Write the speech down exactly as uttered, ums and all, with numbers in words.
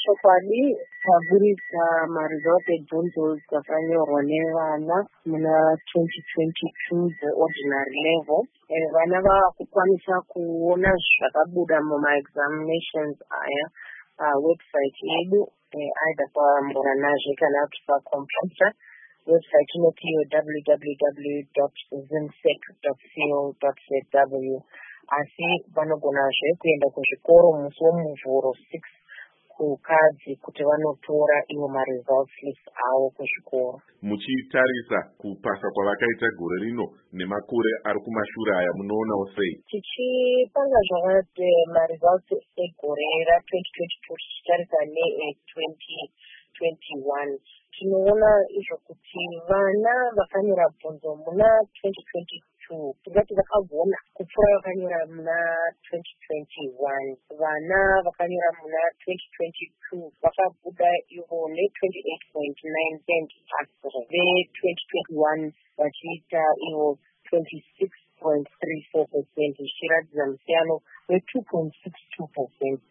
chokwadi taburisa maresult ebvunzo dzakanyorwa nevana muna twenty twenty-two the-ordinary level. Eh, vana vakukwanisa kuona zvakabuda muma-examinations aya pawebsite yedu, eh, either pamuranazve kana kuti pacomputer. Website inoti w w w dot zimsec dot co dot z w. Asi vanogonazve kuenda kuzvikoro musi womuvhuro six kukadzi kuti vanotora iwo ma-results list avo kuzvikoro. Muchitarisa kupasa kwavakaita gore rino nemakore ari kumashure aya munoonawo sei? Tichipanga zvakati ma-results egore ra-twenty twenty-two tichitarisa ne-twenty twenty-one tinoona izvo kuti vana vakanyora bvunzo muna twenty twenty-two tingati vakagona kupfuura vakanyora muna twenty twenty-one. Vana vakanyora muna twenty twenty-two vakabuda ivo ne-twenty-eight point nine percent pasro, ve-twenty twenty-one vachiita ivo twenty-six point three four percent, zvichiratidza musiyano we two point six two percent.